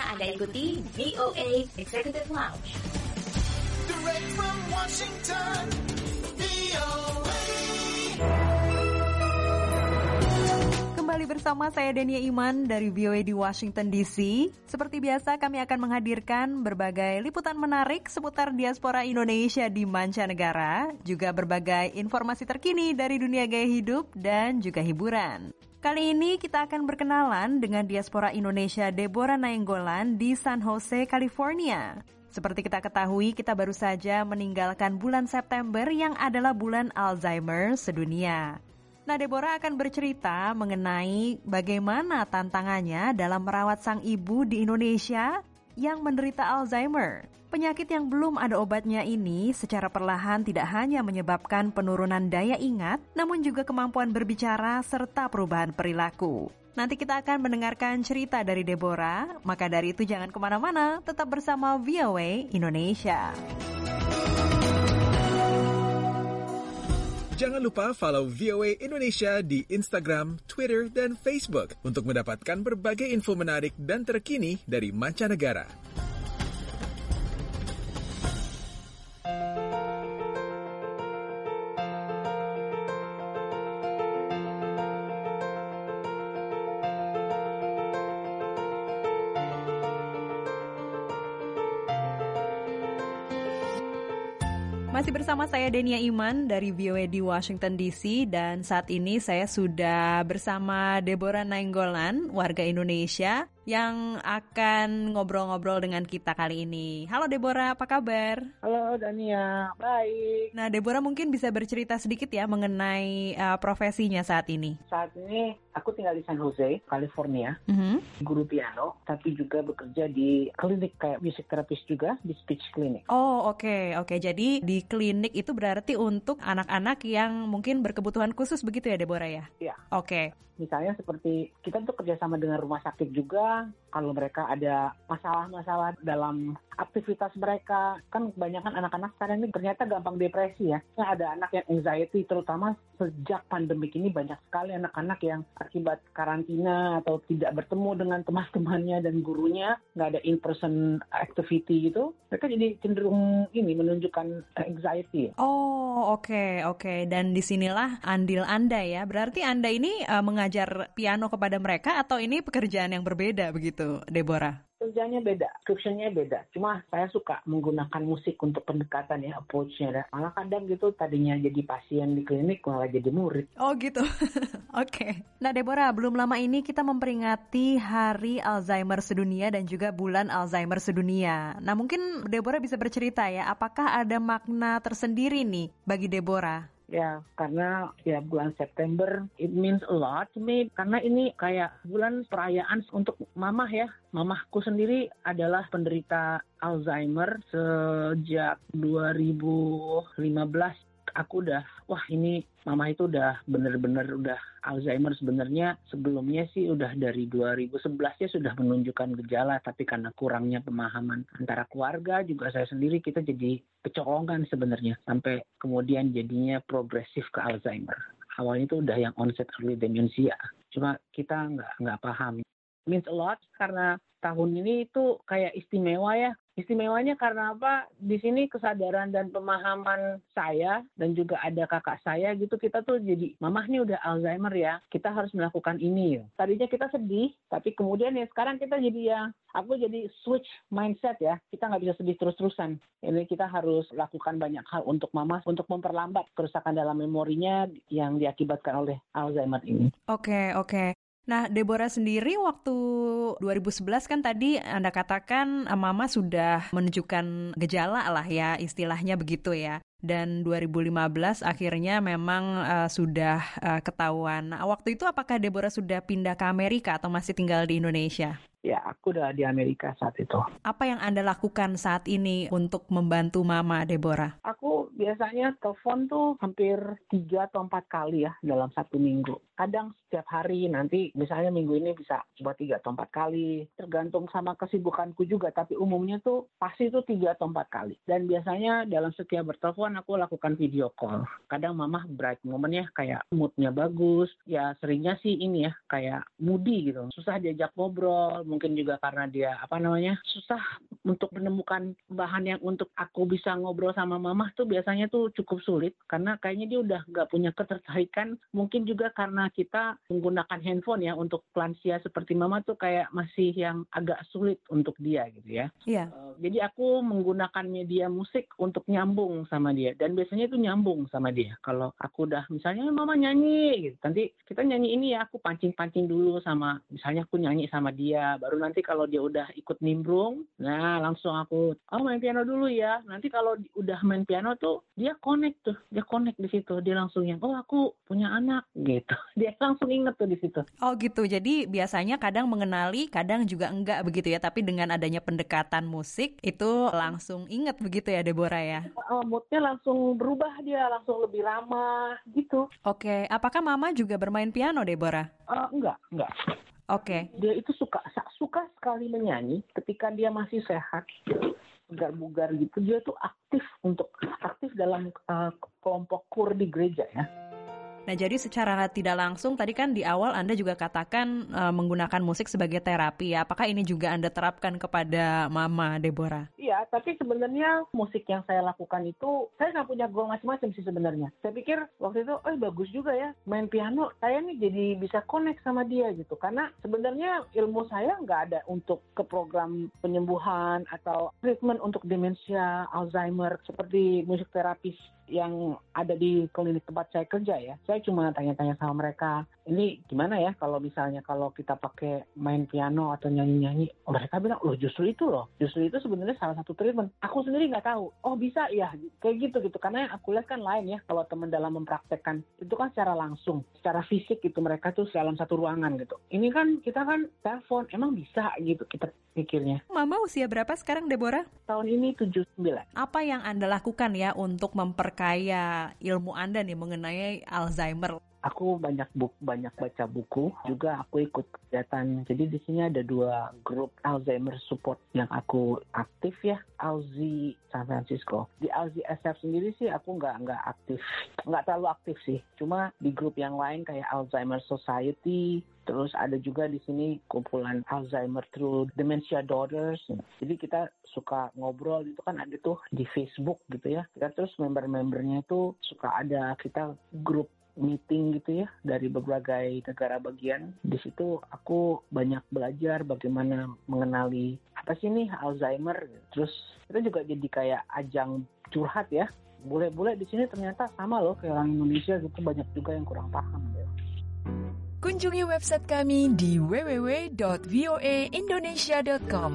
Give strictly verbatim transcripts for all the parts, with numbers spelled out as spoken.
Anda ikuti V O A Executive Lounge. Direct from Washington, V O A. Kembali bersama saya Denia Iman dari V O A di Washington D C. Seperti biasa kami akan menghadirkan berbagai liputan menarik seputar diaspora Indonesia di mancanegara, juga berbagai informasi terkini dari dunia gaya hidup dan juga hiburan. Kali ini kita akan berkenalan dengan diaspora Indonesia Deborah Nainggolan di San Jose, California. Seperti kita ketahui, kita baru saja meninggalkan bulan September yang adalah bulan Alzheimer sedunia. Nah, Deborah akan bercerita mengenai bagaimana tantangannya dalam merawat sang ibu di Indonesia yang menderita Alzheimer. Penyakit yang belum ada obatnya ini secara perlahan tidak hanya menyebabkan penurunan daya ingat, namun juga kemampuan berbicara serta perubahan perilaku. Nanti kita akan mendengarkan cerita dari Deborah, maka dari itu jangan kemana-mana, tetap bersama V O A Indonesia. Jangan lupa follow V O A Indonesia di Instagram, Twitter, dan Facebook untuk mendapatkan berbagai info menarik dan terkini dari mancanegara. Masih bersama saya Denia Iman dari V O A di Washington D C dan saat ini saya sudah bersama Deborah Nainggolan, warga Indonesia yang akan ngobrol-ngobrol dengan kita kali ini. Halo Deborah, apa kabar? Halo Dania, baik. Nah, Deborah mungkin bisa bercerita sedikit ya mengenai uh, profesinya saat ini. Saat ini aku tinggal di San Jose, California, Mm-hmm. guru piano, tapi juga bekerja di klinik kayak music therapist juga, di speech clinic. Oh, oke, okay, oke. Okay. Jadi di klinik itu berarti untuk anak-anak yang mungkin berkebutuhan khusus begitu ya, Deborah ya? Iya. Oke. Okay. Misalnya seperti kita tuh kerjasama dengan rumah sakit juga, kalau mereka ada masalah-masalah dalam aktivitas mereka, kan kebanyakan anak-anak sekarang ini ternyata gampang depresi ya. Nah, ada anak yang anxiety, terutama sejak pandemik ini banyak sekali anak-anak yang akibat karantina atau tidak bertemu dengan teman-temannya dan gurunya, nggak ada in-person activity gitu, mereka jadi cenderung ini menunjukkan anxiety. Oh, oke, okay, oke. Okay. Dan disinilah andil Anda ya. Berarti Anda ini uh, mengajar piano kepada mereka atau ini pekerjaan yang berbeda begitu, Deborah? Kerjanya beda, description-nya beda. Cuma saya suka menggunakan musik untuk pendekatan ya, approach-nya. Malah kadang gitu tadinya jadi pasien di klinik malah jadi murid. Oh gitu, oke. Okay. Nah Deborah, belum lama ini kita memperingati Hari Alzheimer Sedunia dan juga Bulan Alzheimer Sedunia. Nah mungkin Deborah bisa bercerita ya, apakah ada makna tersendiri nih bagi Deborah? Ya, karena ya bulan September, it means a lot to me. Karena ini kayak bulan perayaan untuk mamah ya. Mamahku sendiri adalah penderita Alzheimer sejak dua ribu lima belas. Aku udah, wah ini mama itu udah bener-bener udah Alzheimer sebenarnya. Sebelumnya sih udah dari dua ribu sebelas ya sudah menunjukkan gejala. Tapi karena kurangnya pemahaman antara keluarga, juga saya sendiri, kita jadi kecolongan sebenarnya. Sampai kemudian jadinya progresif ke Alzheimer. Awalnya itu udah yang onset early dementia. Cuma kita nggak nggak paham. Means a lot karena tahun ini itu kayak istimewa ya. Istimewanya karena apa? Di sini kesadaran dan pemahaman saya dan juga ada kakak saya gitu, kita tuh jadi, mamah nih udah Alzheimer ya, kita harus melakukan ini. Tadinya kita sedih, tapi kemudian ya sekarang kita jadi ya, aku jadi switch mindset ya, kita nggak bisa sedih terus-terusan. Ini kita harus lakukan banyak hal untuk mamah, untuk memperlambat kerusakan dalam memorinya yang diakibatkan oleh Alzheimer ini. Oke, okay, oke. Okay. Nah, Deborah sendiri waktu dua ribu sebelas kan tadi Anda katakan Mama sudah menunjukkan gejala lah ya, istilahnya begitu ya. Dan dua ribu lima belas akhirnya memang uh, sudah uh, ketahuan. Nah, waktu itu apakah Deborah sudah pindah ke Amerika atau masih tinggal di Indonesia? Ya, aku udah di Amerika saat itu. Apa yang Anda lakukan saat ini untuk membantu Mama, Deborah? Aku biasanya telepon tuh hampir tiga atau empat kali ya dalam satu minggu. kadang setiap hari, nanti misalnya minggu ini bisa buat tiga atau empat kali, tergantung sama kesibukanku juga, tapi umumnya tuh pasti tuh tiga atau empat kali. Dan biasanya dalam setiap bertelepon aku lakukan video call. Kadang mamah bright momennya kayak moodnya bagus, ya seringnya sih ini ya kayak moody gitu, susah diajak ngobrol, mungkin juga karena dia apa namanya susah untuk menemukan bahan yang untuk aku bisa ngobrol sama mamah tuh biasanya tuh cukup sulit karena kayaknya dia udah nggak punya ketertarikan. Mungkin juga karena kita menggunakan handphone ya untuk lansia seperti mama tuh kayak masih yang agak sulit untuk dia gitu ya. Iya. Uh, jadi aku menggunakan media musik untuk nyambung sama dia dan biasanya itu nyambung sama dia. Kalau aku udah misalnya mama nyanyi gitu, nanti kita nyanyi ini ya aku pancing-pancing dulu sama misalnya aku nyanyi sama dia, baru nanti kalau dia udah ikut nimbrung, nah langsung aku oh main piano dulu ya. Nanti kalau udah main piano tuh dia connect tuh, dia connect di situ, dia langsung yang oh aku punya anak gitu. Dia langsung inget tuh di situ. Oh gitu, jadi biasanya kadang mengenali, kadang juga enggak begitu ya, tapi dengan adanya pendekatan musik, itu langsung inget begitu ya Deborah ya? Uh, moodnya langsung berubah, dia langsung lebih ramah gitu. Oke, apakah mama juga bermain piano Deborah? Uh, enggak, enggak. Oke. Dia itu suka suka sekali menyanyi ketika dia masih sehat, bugar-bugar gitu. Dia tuh aktif untuk aktif dalam uh, kelompok kur di gereja ya. Nah, jadi secara tidak langsung tadi kan di awal Anda juga katakan e, menggunakan musik sebagai terapi ya. Apakah ini juga Anda terapkan kepada Mama Deborah? Iya, tapi sebenarnya musik yang saya lakukan itu saya nggak punya goal macam-macam sih sebenarnya. Saya pikir waktu itu, oh bagus juga ya main piano. Saya nih jadi bisa connect sama dia gitu. Karena sebenarnya ilmu saya nggak ada untuk ke program penyembuhan atau treatment untuk demensia, Alzheimer seperti musik terapis yang ada di klinik tempat saya kerja ya. Saya cuma tanya-tanya sama mereka, ini gimana ya kalau misalnya kalau kita pakai main piano atau nyanyi-nyanyi. Oh, mereka bilang, loh justru itu loh. Justru itu sebenarnya salah satu treatment. Aku sendiri nggak tahu. Oh bisa ya, kayak gitu gitu. Karena yang aku lihat kan lain ya, kalau teman dalam mempraktekkan itu kan secara langsung, secara fisik gitu mereka tuh dalam satu ruangan gitu. Ini kan kita kan telepon, emang bisa gitu kita pikirnya. Mama usia berapa sekarang Deborah? Tahun ini tujuh puluh sembilan. Apa yang Anda lakukan ya untuk memperkaya ilmu Anda nih mengenai Alzheimer? Aku banyak buku, banyak baca buku, juga aku ikut kegiatan. Jadi di sini ada dua grup Alzheimer support yang aku aktif ya, Alzi San Francisco. Di Alzi S F sendiri sih aku nggak nggak aktif, nggak terlalu aktif sih. Cuma di grup yang lain kayak Alzheimer Society. Terus ada juga di sini kumpulan Alzheimer Through Dementia Daughters. Jadi kita suka ngobrol itu kan ada tuh di Facebook gitu ya. Kita terus member-membernya itu suka ada kita grup meeting gitu ya dari berbagai negara bagian. Di situ aku banyak belajar bagaimana mengenali apa sih nih Alzheimer. Terus kita juga jadi kayak ajang curhat ya. Bule-bule di sini ternyata sama loh kayak orang Indonesia gitu, banyak juga yang kurang paham ya. Kunjungi website kami di w w w dot voa indonesia dot com.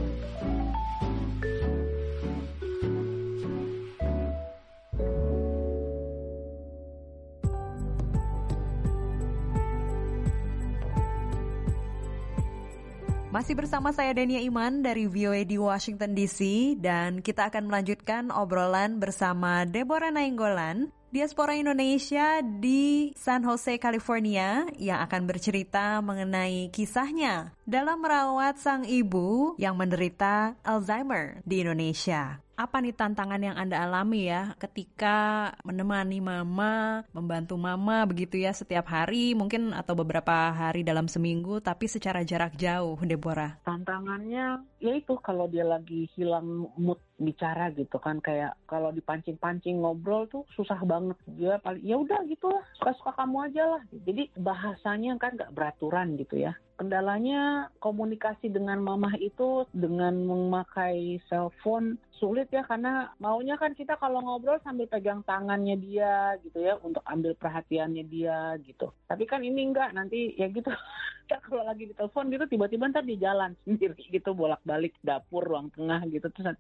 Masih bersama saya Dania Iman dari V O A di Washington D C dan kita akan melanjutkan obrolan bersama Deborah Nainggolan, diaspora Indonesia di San Jose, California, yang akan bercerita mengenai kisahnya dalam merawat sang ibu yang menderita Alzheimer di Indonesia. Apa nih tantangan yang Anda alami ya ketika menemani mama, membantu mama begitu ya setiap hari mungkin atau beberapa hari dalam seminggu tapi secara jarak jauh, Deborah? Tantangannya ya itu kalau dia lagi hilang mood bicara gitu kan, kayak kalau dipancing-pancing ngobrol tuh susah banget. Dia paling ya udah gitulah, suka-suka kamu aja lah. Jadi bahasanya kan nggak beraturan gitu ya. Kendalanya komunikasi dengan mamah itu dengan memakai cellphone sulit ya, karena maunya kan kita kalau ngobrol sambil pegang tangannya dia gitu ya untuk ambil perhatiannya dia gitu. Tapi kan ini enggak, nanti ya gitu. Ya kalau lagi di telepon gitu tiba-tiba ntar di jalan sendiri gitu bolak-balik dapur ruang tengah gitu terus panggil mama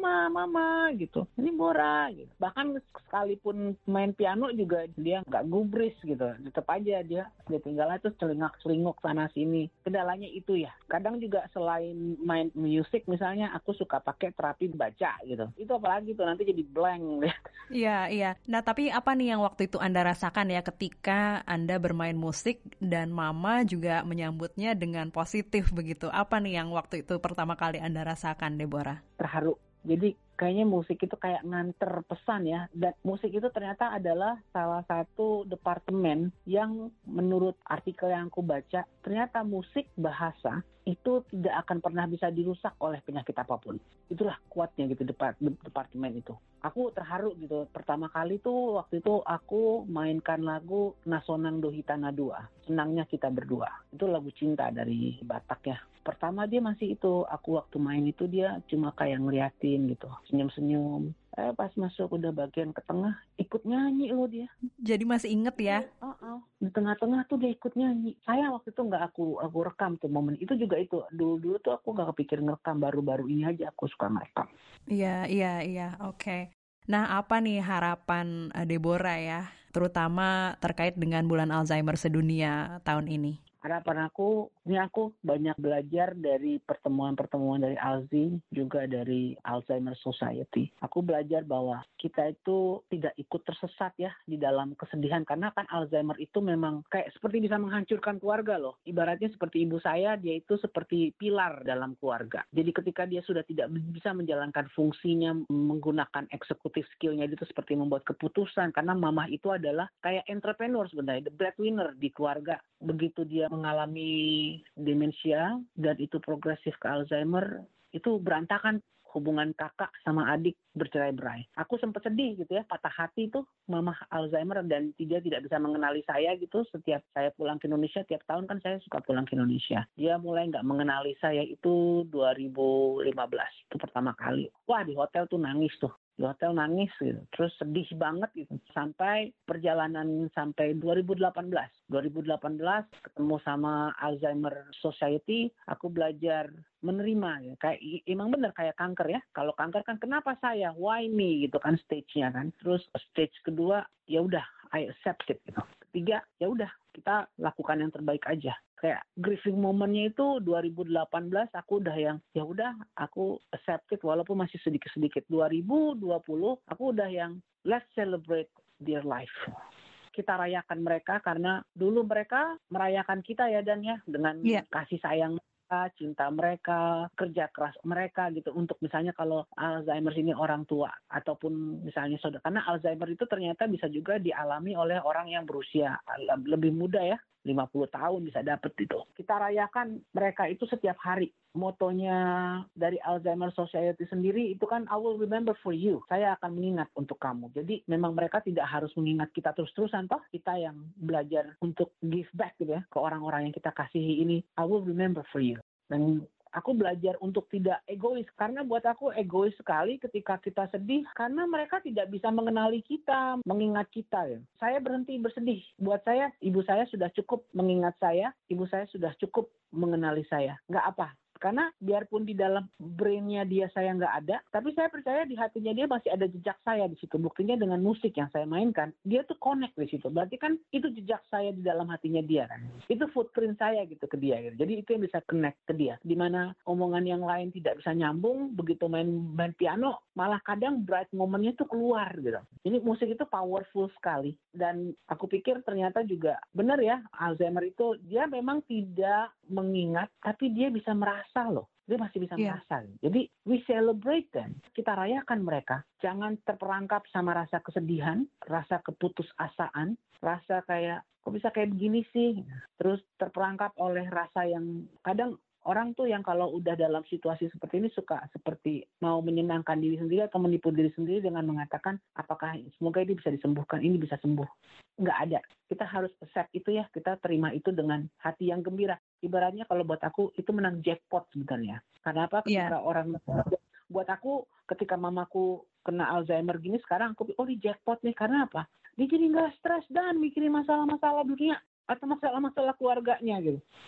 mama, mama gitu. Ini Bora gitu. Bahkan sekalipun main piano juga dia nggak gubris gitu. Tetap aja dia dia tinggalnya tuh celingak-celinguk sana sini. Kendalanya itu ya. Kadang juga selain main musik misalnya aku suka pakai terapi baca gitu. Itu apalagi tuh nanti jadi blank. Iya, iya. Nah, tapi apa nih yang waktu itu Anda rasakan ya ketika Anda bermain musik dan mama juga menyambutnya dengan positif begitu? Apa nih yang waktu itu pertama kali Anda rasakan, Deborah? Terharu. Jadi kayaknya musik itu kayak nganter pesan ya. Dan musik itu ternyata adalah salah satu departemen yang menurut artikel yang aku baca, ternyata musik bahasa itu tidak akan pernah bisa dirusak oleh penyakit apapun. Itulah kuatnya gitu depart- departemen itu. Aku terharu gitu. Pertama kali tuh waktu itu aku mainkan lagu Nasonang Dohitana Dua. Senangnya kita berdua. Itu lagu cinta dari Batak ya. Pertama dia masih itu, aku waktu main itu dia cuma kayak ngeliatin gitu, senyum-senyum. Eh pas masuk udah bagian ke tengah, ikut nyanyi loh dia. Jadi masih inget ya? Uh-uh. Di tengah-tengah tuh dia ikut nyanyi. Saya waktu itu nggak aku aku rekam tuh momen itu juga itu. Dulu-dulu tuh aku nggak kepikir ngerekam, baru-baru ini aja aku suka ngerekam. Iya, iya, iya, oke. Okay. Nah, apa nih harapan uh, Deborah ya, terutama terkait dengan bulan Alzheimer sedunia tahun ini? Harapan aku, ini aku banyak belajar dari pertemuan-pertemuan dari Alzi, juga dari Alzheimer Society. Aku belajar bahwa kita itu tidak ikut tersesat ya di dalam kesedihan. Karena kan Alzheimer itu memang kayak seperti bisa menghancurkan keluarga loh. Ibaratnya seperti ibu saya, dia itu seperti pilar dalam keluarga. Jadi ketika dia sudah tidak bisa menjalankan fungsinya, menggunakan eksekutif skill-nya itu seperti membuat keputusan. Karena mamah itu adalah kayak entrepreneur sebenarnya, the breadwinner di keluarga. Begitu dia mengalami demensia dan itu progresif ke Alzheimer, itu berantakan hubungan kakak sama adik bercerai-berai. Aku sempat sedih gitu ya, patah hati tuh mamah Alzheimer dan dia tidak bisa mengenali saya gitu. Setiap saya pulang ke Indonesia, tiap tahun kan saya suka pulang ke Indonesia. Dia mulai nggak mengenali saya itu dua ribu lima belas, itu pertama kali. Wah di hotel tuh nangis tuh. Di hotel nangis gitu, terus sedih banget gitu. Sampai perjalanan sampai dua ribu delapan belas. dua ribu delapan belas ketemu sama Alzheimer Society, aku belajar menerima ya. Kayak emang bener kayak kanker ya. Kalau kanker kan kenapa saya? Why me gitu kan stage-nya kan. Terus stage kedua ya udah I accept it gitu. Ketiga ya udah kita lakukan yang terbaik aja. Kayak grieving momennya itu dua ribu delapan belas aku udah yang ya udah aku accept it walaupun masih sedikit-sedikit. dua ribu dua puluh aku udah yang let's celebrate their life. Kita rayakan mereka karena dulu mereka merayakan kita ya Dan ya dengan yeah. kasih sayang mereka, cinta mereka, kerja keras mereka gitu untuk misalnya kalau Alzheimer ini orang tua ataupun misalnya saudara. Karena Alzheimer itu ternyata bisa juga dialami oleh orang yang berusia lebih muda ya. lima puluh tahun bisa dapet itu. Kita rayakan mereka itu setiap hari. Motonya dari Alzheimer Society sendiri itu kan I will remember for you. Saya akan mengingat untuk kamu. Jadi memang mereka tidak harus mengingat kita terus-terusan toh. Kita yang belajar untuk give back gitu ya ke orang-orang yang kita kasihi ini. I will remember for you. Dan aku belajar untuk tidak egois. Karena buat aku egois sekali ketika kita sedih. Karena mereka tidak bisa mengenali kita, mengingat kita. Ya. Saya berhenti bersedih. Buat saya, ibu saya sudah cukup mengingat saya. Ibu saya sudah cukup mengenali saya. Nggak apa. Karena biarpun di dalam brain-nya dia saya nggak ada, tapi saya percaya di hatinya dia masih ada jejak saya di situ. Buktinya dengan musik yang saya mainkan, dia tuh connect di situ. Berarti kan itu jejak saya di dalam hatinya dia kan. Itu footprint saya gitu ke dia. Gitu. Jadi itu yang bisa connect ke dia. Dimana omongan yang lain tidak bisa nyambung, begitu main main piano, malah kadang bright momennya tuh keluar gitu. Ini musik itu powerful sekali. Dan aku pikir ternyata juga benar ya, Alzheimer itu dia memang tidak mengingat, tapi dia bisa merasa loh. Dia masih bisa yeah. merasa. Jadi we celebrate them. Kita rayakan mereka. Jangan terperangkap sama rasa kesedihan, rasa keputusasaan, rasa kayak kok bisa kayak begini sih. Terus terperangkap oleh rasa yang kadang orang tuh yang kalau udah dalam situasi seperti ini suka seperti mau menyenangkan diri sendiri atau menipu diri sendiri dengan mengatakan apakah semoga ini bisa disembuhkan, ini bisa sembuh. Nggak ada. Kita harus accept itu ya, kita terima itu dengan hati yang gembira. Ibaratnya kalau buat aku itu menang jackpot sebenarnya. Karena apa? Ketika yeah. orang buat aku ketika mamaku kena Alzheimer gini sekarang aku oh di jackpot nih karena apa? Dia jadi nggak stres dan mikirin masalah-masalah dunia atau masalah-masalah keluarganya gitu.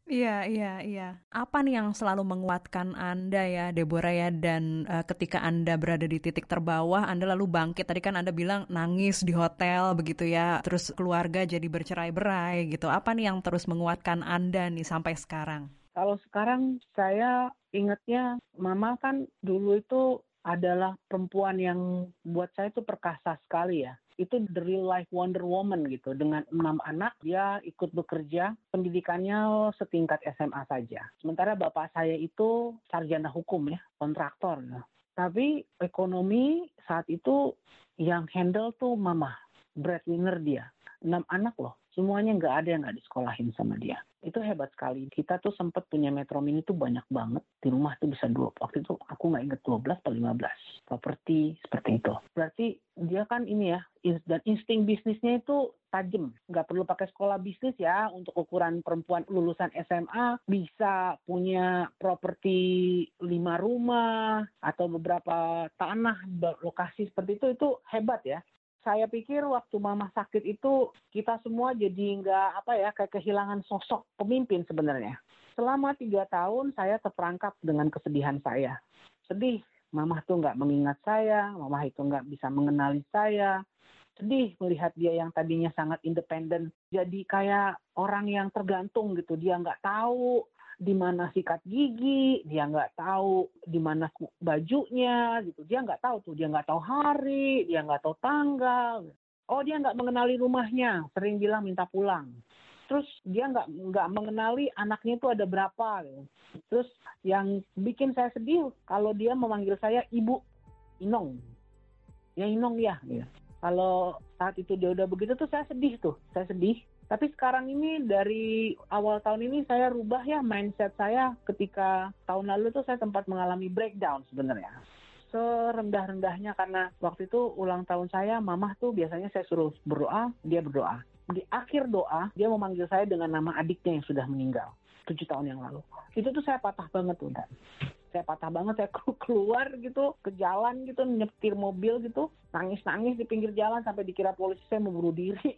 Iya, iya, iya. Apa nih yang selalu menguatkan Anda ya, Deborah ya, dan uh, ketika Anda berada di titik terbawah, Anda lalu bangkit. Tadi kan Anda bilang nangis di hotel begitu ya, terus keluarga jadi bercerai-berai gitu. Apa nih yang terus menguatkan Anda nih sampai sekarang? Kalau sekarang saya ingatnya Mama kan dulu itu adalah perempuan yang buat saya itu perkasa sekali ya. Itu the real life Wonder Woman gitu. Dengan enam anak, dia ikut bekerja, pendidikannya setingkat S M A saja. Sementara bapak saya itu sarjana hukum ya, kontraktor. Ya. Tapi ekonomi saat itu yang handle tuh mama, breadwinner dia. Enam anak loh, semuanya nggak ada yang nggak disekolahin sama dia. Itu hebat sekali. Kita tuh sempat punya Metro Mini tuh banyak banget. Di rumah tuh bisa dua. Waktu itu aku nggak inget dua belas atau lima belas. Properti seperti itu. Berarti dia kan ini ya, dan insting bisnisnya itu tajam. Nggak perlu pakai sekolah bisnis ya. Untuk ukuran perempuan lulusan S M A bisa punya properti lima rumah atau beberapa tanah lokasi seperti itu. Itu hebat ya. Saya pikir waktu mama sakit itu kita semua jadi nggak apa ya kayak kehilangan sosok pemimpin sebenarnya. Selama tiga tahun saya terperangkap dengan kesedihan saya. Sedih, mama tuh nggak mengingat saya, mama itu nggak bisa mengenali saya. Sedih melihat dia yang tadinya sangat independen jadi kayak orang yang tergantung gitu. Dia nggak tahu di mana sikat gigi, dia nggak tahu di mana bajunya, gitu. Dia nggak tahu tuh, dia nggak tahu hari, dia nggak tahu tanggal. Oh, dia nggak mengenali rumahnya, sering bilang minta pulang. Terus dia nggak nggak mengenali anaknya itu ada berapa. Gitu. Terus yang bikin saya sedih kalau dia memanggil saya Ibu Inong, ya Inong ya. Gitu. Kalau saat itu dia udah begitu tuh saya sedih tuh, saya sedih. Tapi sekarang ini dari awal tahun ini saya rubah ya mindset saya ketika tahun lalu tuh saya sempat mengalami breakdown sebenarnya. Serendah-rendahnya karena waktu itu ulang tahun saya, mamah tuh biasanya saya suruh berdoa, dia berdoa. Di akhir doa, dia memanggil saya dengan nama adiknya yang sudah meninggal tujuh tahun yang lalu. Itu tuh saya patah banget tuh, Dan. Saya patah banget, saya keluar gitu, ke jalan gitu, nyetir mobil gitu, nangis-nangis di pinggir jalan sampai dikira polisi saya mau bunuh diri.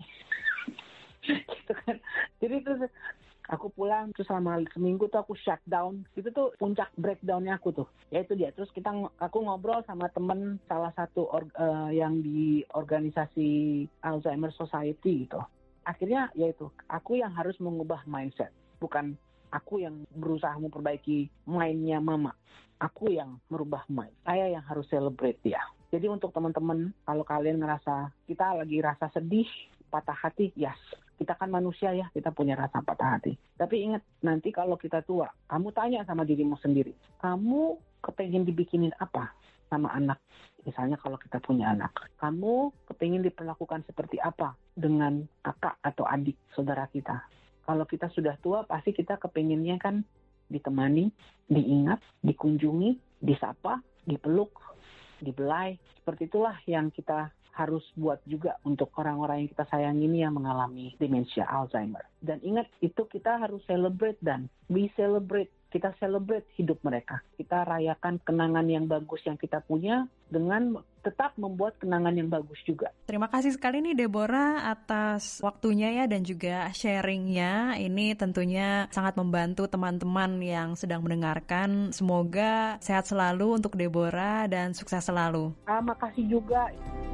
Gitu kan. Jadi terus aku pulang terus selama seminggu tuh aku shutdown. Itu tuh puncak breakdownnya aku tuh. Ya itu dia. Terus kita aku ngobrol sama temen salah satu or, uh, yang di organisasi Alzheimer Society gitu. Akhirnya yaitu aku yang harus mengubah mindset. Bukan aku yang berusaha memperbaiki mindnya mama. Aku yang merubah mind. Saya yang harus celebrate dia. Jadi untuk teman-teman kalau kalian ngerasa kita lagi rasa sedih, patah hati, yes. Kita kan manusia ya, kita punya rasa patah hati. Tapi ingat, nanti kalau kita tua, kamu tanya sama dirimu sendiri, kamu kepengen dibikinin apa sama anak? Misalnya kalau kita punya anak, kamu kepengen diperlakukan seperti apa dengan kakak atau adik saudara kita? Kalau kita sudah tua, pasti kita kepengennya kan ditemani, diingat, dikunjungi, disapa, dipeluk, dibelai. Seperti itulah yang kita harus buat juga untuk orang-orang yang kita sayang ini yang mengalami demensia Alzheimer. Dan ingat, itu kita harus celebrate dan we celebrate. Kita celebrate hidup mereka. Kita rayakan kenangan yang bagus yang kita punya dengan tetap membuat kenangan yang bagus juga. Terima kasih sekali nih Deborah atas waktunya ya dan juga sharingnya. Ini tentunya sangat membantu teman-teman yang sedang mendengarkan. Semoga sehat selalu untuk Deborah dan sukses selalu. Ah, makasih juga.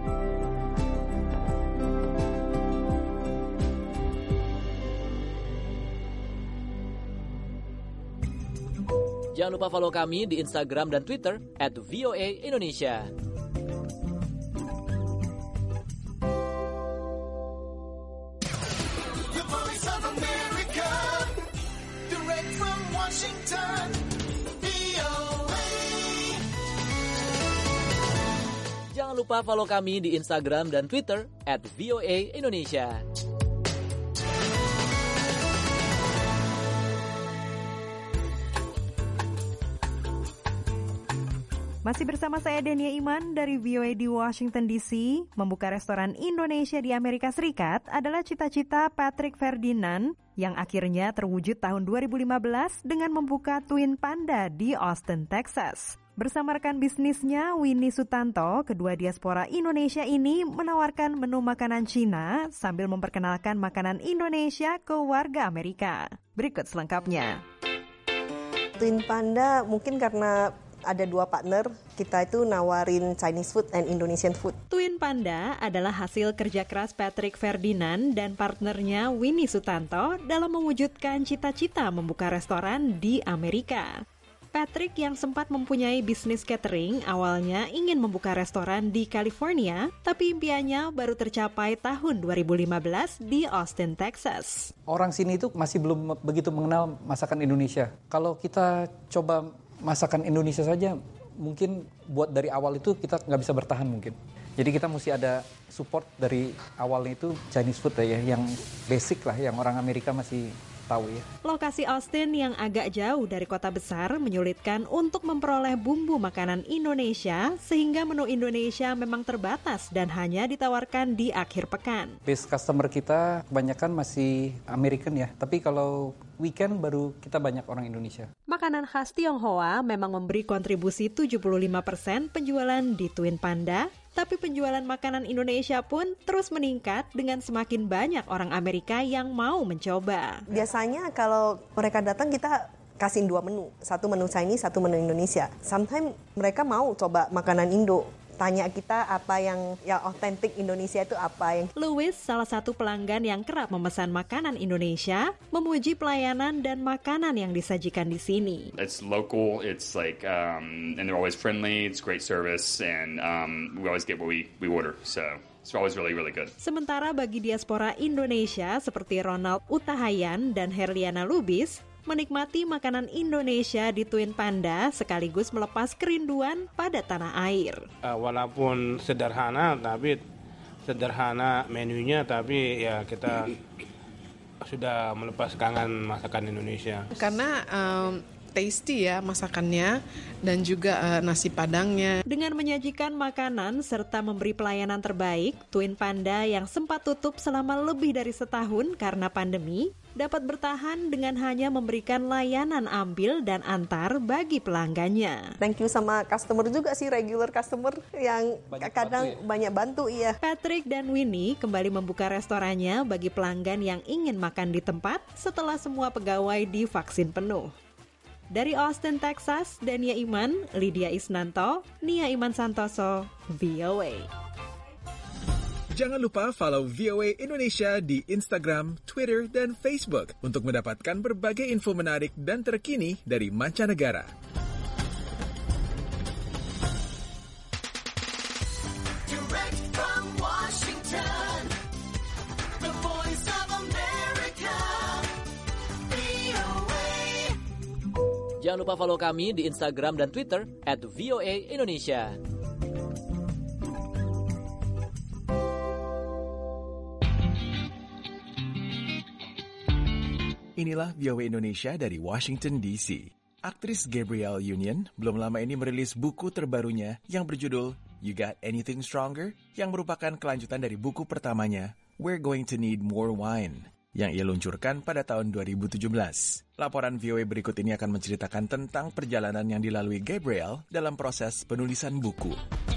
Jangan lupa follow kami di Instagram dan Twitter at V O A Indonesia. The Voice of America, direct from Washington, V O A. Jangan lupa follow kami di Instagram dan Twitter at V O A Indonesia. Masih bersama saya Dania Iman dari V O A di Washington D C. Membuka restoran Indonesia di Amerika Serikat adalah cita-cita Patrick Ferdinand yang akhirnya terwujud tahun dua ribu lima belas dengan membuka Twin Panda di Austin, Texas. Bersama rekan bisnisnya Winnie Sutanto, kedua diaspora Indonesia ini menawarkan menu makanan Cina sambil memperkenalkan makanan Indonesia ke warga Amerika. Berikut selengkapnya. Twin Panda mungkin karena ada dua partner, kita itu nawarin Chinese food and Indonesian food. Twin Panda adalah hasil kerja keras Patrick Ferdinand dan partnernya Winnie Sutanto dalam mewujudkan cita-cita membuka restoran di Amerika. Patrick yang sempat mempunyai bisnis catering awalnya ingin membuka restoran di California, tapi impiannya baru tercapai tahun dua ribu lima belas di Austin, Texas. Orang sini itu masih belum begitu mengenal masakan Indonesia. Kalau kita coba masakan Indonesia saja, mungkin buat dari awal itu kita nggak bisa bertahan mungkin. Jadi kita mesti ada support dari awalnya itu Chinese food ya, yang basic lah, yang orang Amerika masih tahu ya. Lokasi Austin yang agak jauh dari kota besar menyulitkan untuk memperoleh bumbu makanan Indonesia, sehingga menu Indonesia memang terbatas dan hanya ditawarkan di akhir pekan. Base customer kita kebanyakan masih American ya, tapi kalau weekend baru kita banyak orang Indonesia. Makanan khas Tionghoa memang memberi kontribusi tujuh puluh lima persen penjualan di Twin Panda, tapi penjualan makanan Indonesia pun terus meningkat dengan semakin banyak orang Amerika yang mau mencoba. Biasanya kalau mereka datang kita kasih dua menu, satu menu Chinese, satu menu Indonesia. Sometimes mereka mau coba makanan Indo. Tanya kita apa yang yang otentik Indonesia itu apa yang. Louis, salah satu pelanggan yang kerap memesan makanan Indonesia, memuji pelayanan dan makanan yang disajikan di sini. It's local, it's like, um, and they're always friendly. It's great service, and um, we always get what we we order. So it's always really really good. Sementara bagi diaspora Indonesia seperti Ronald Utahayan dan Herliana Lubis, menikmati makanan Indonesia di Twin Panda sekaligus melepas kerinduan pada tanah air. Uh, walaupun sederhana, tapi sederhana menunya, tapi ya kita sudah melepas kangen masakan Indonesia. Karena um, tasty ya masakannya dan juga uh, nasi padangnya. Dengan menyajikan makanan serta memberi pelayanan terbaik, Twin Panda yang sempat tutup selama lebih dari setahun karena pandemi, dapat bertahan dengan hanya memberikan layanan ambil dan antar bagi pelanggannya. Thank you sama customer juga sih, regular customer yang banyak kadang bantu ya? banyak bantu iya. Patrick dan Winnie kembali membuka restorannya bagi pelanggan yang ingin makan di tempat setelah semua pegawai divaksin penuh. Dari Austin, Texas, Dania Iman, Lydia Isnanto, Nia Iman Santoso, V O A. Jangan lupa follow V O A Indonesia di Instagram, Twitter, dan Facebook untuk mendapatkan berbagai info menarik dan terkini dari mancanegara. Direct from Washington, the voice of America, V O A. Jangan lupa follow kami di Instagram dan Twitter at V O A Indonesia. Inilah V O A Indonesia dari Washington D C. Aktris Gabrielle Union belum lama ini merilis buku terbarunya yang berjudul You Got Anything Stronger, yang merupakan kelanjutan dari buku pertamanya We're Going to Need More Wine, yang ia luncurkan pada tahun dua ribu tujuh belas. Laporan V O A berikut ini akan menceritakan tentang perjalanan yang dilalui Gabrielle dalam proses penulisan buku.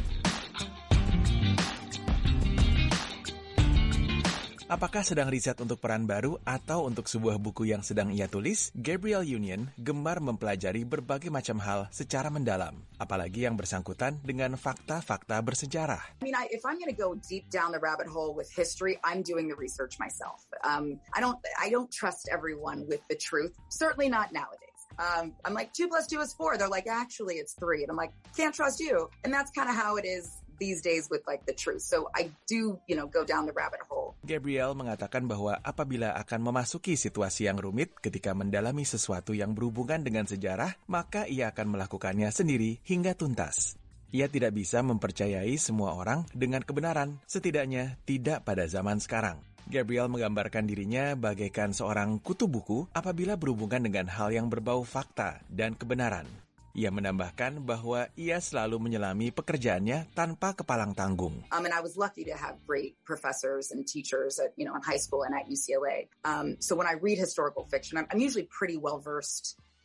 Apakah sedang riset untuk peran baru atau untuk sebuah buku yang sedang ia tulis? Gabrielle Union gemar mempelajari berbagai macam hal secara mendalam, apalagi yang bersangkutan dengan fakta-fakta bersejarah. I mean, I, if I'm going to go deep down the rabbit hole with history, I'm doing the research myself. Um, I don't, I don't trust everyone with the truth. Certainly not nowadays. Um, I'm like, two plus two is four. They're like, actually, it's three. And I'm like, can't trust you. And that's kind of how it is these days with like the truth. So I do, you know, go down the rabbit hole. Gabrielle mengatakan bahwa apabila akan memasuki situasi yang rumit ketika mendalami sesuatu yang berhubungan dengan sejarah, maka ia akan melakukannya sendiri hingga tuntas. Ia tidak bisa mempercayai semua orang dengan kebenaran, setidaknya tidak pada zaman sekarang. Gabrielle menggambarkan dirinya bagaikan seorang kutu buku apabila berhubungan dengan hal yang berbau fakta dan kebenaran. Ia menambahkan bahwa ia selalu menyelami pekerjaannya tanpa kepalang tanggung. Um, and I was lucky to have great professors and teachers at, you know, in high school and at U C L A. Um, so when I read historical fiction, I'm, I'm usually pretty well versed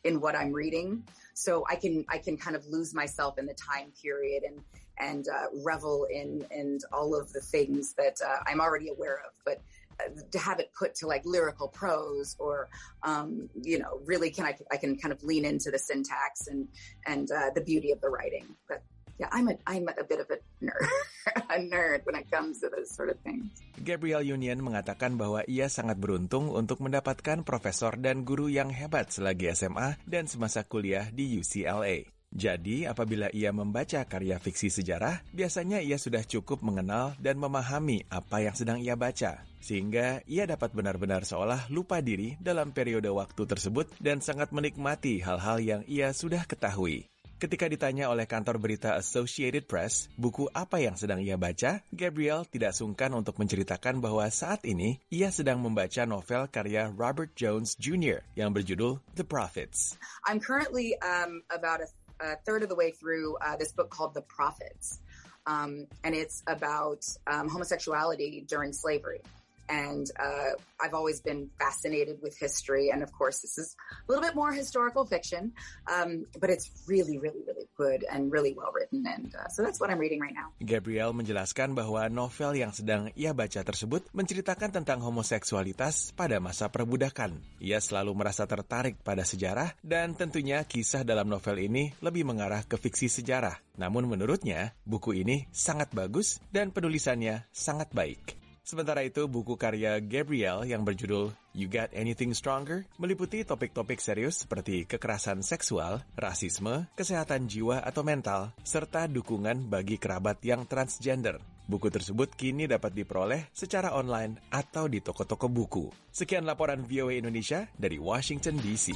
in what I'm reading. So I can I can kind of lose myself in the time period and and uh, revel in in all of the things that uh, I'm already aware of. But uh, to have it put to like lyrical prose or um, you know, really can I I can kind of lean into the syntax and and uh, the beauty of the writing. But yeah, I'm a I'm a bit of a nerd, a nerd when it comes to those sort of things. Gabrielle Union mengatakan bahwa ia sangat beruntung untuk mendapatkan profesor dan guru yang hebat selagi S M A dan semasa kuliah di U C L A. Jadi, apabila ia membaca karya fiksi sejarah, biasanya ia sudah cukup mengenal dan memahami apa yang sedang ia baca, sehingga ia dapat benar-benar seolah lupa diri dalam periode waktu tersebut dan sangat menikmati hal-hal yang ia sudah ketahui. Ketika ditanya oleh kantor berita Associated Press, buku apa yang sedang ia baca, Gabrielle tidak sungkan untuk menceritakan bahwa saat ini ia sedang membaca novel karya Robert Jones Junior yang berjudul The Prophets. I'm currently um, about a, a third of the way through uh, this book called The Prophets, um, and it's about um, homosexuality during slavery. And uh, I've always been fascinated with history. And of course, this is a little bit more historical fiction, um, but it's really, really, really good and really well written. And uh, so that's what I'm reading right now. Gabrielle menjelaskan bahwa novel yang sedang ia baca tersebut menceritakan tentang homoseksualitas pada masa perbudakan. Ia selalu merasa tertarik pada sejarah dan tentunya kisah dalam novel ini lebih mengarah ke fiksi sejarah. Namun menurutnya, buku ini sangat bagus dan penulisannya sangat baik. Sementara itu, buku karya Gabrielle yang berjudul You Got Anything Stronger meliputi topik-topik serius seperti kekerasan seksual, rasisme, kesehatan jiwa atau mental, serta dukungan bagi kerabat yang transgender. Buku tersebut kini dapat diperoleh secara online atau di toko-toko buku. Sekian laporan V O A Indonesia dari Washington D C.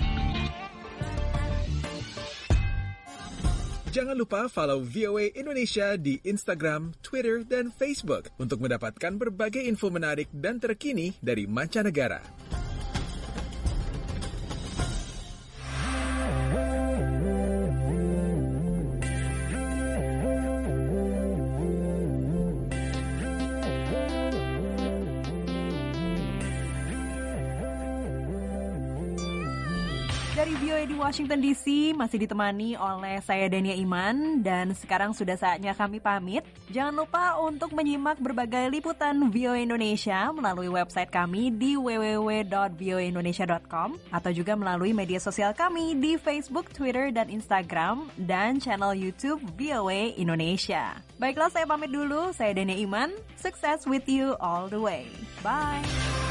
Jangan lupa follow V O A Indonesia di Instagram, Twitter, dan Facebook untuk mendapatkan berbagai info menarik dan terkini dari mancanegara. Dari V O A di Washington D C masih ditemani oleh saya Dania Iman dan sekarang sudah saatnya kami pamit. Jangan lupa untuk menyimak berbagai liputan V O A Indonesia melalui website kami di w w w dot v o a indonesia dot com atau juga melalui media sosial kami di Facebook, Twitter, dan Instagram dan channel YouTube V O A Indonesia. Baiklah, saya pamit dulu. Saya Dania Iman. Success with you all the way. Bye.